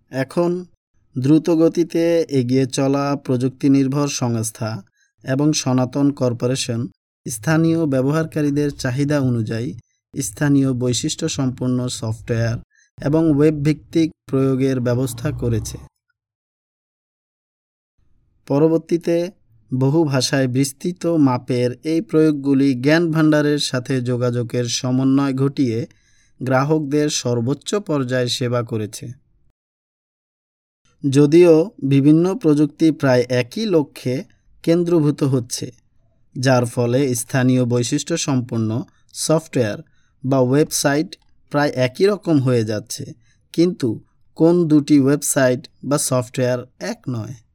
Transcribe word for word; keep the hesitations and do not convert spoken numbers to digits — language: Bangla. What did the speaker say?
এখন দ্রুতগতিতে এগিয়ে চলা প্রযুক্তিনির্ভর সংস্থা এবং সনাতন কর্পোরেশন স্থানীয় ব্যবহারকারীদের চাহিদা অনুযায়ী স্থানীয় বৈশিষ্ট্যসম্পন্ন সফটওয়্যার এবং ওয়েবভিত্তিক প্রয়োগের ব্যবস্থা করেছে। পরবর্তীতে বহু ভাষায় বিস্তৃত মাপের এই প্রয়োগগুলি জ্ঞান ভাণ্ডারের সাথে যোগাযোগের সমন্বয় ঘটিয়ে গ্রাহকদের সর্বোচ্চ পর্যায়ে সেবা করেছে। যদিও বিভিন্ন প্রযুক্তি প্রায় একই লক্ষ্যে কেন্দ্রীভূত হচ্ছে, যার ফলে স্থানীয় বৈশিষ্ট্যসম্পন্ন সফটওয়্যার বা ওয়েবসাইট প্রায় একই রকম হয়ে যাচ্ছে, কিন্তু কোন দুটি ওয়েবসাইট বা সফটওয়্যার এক নয়।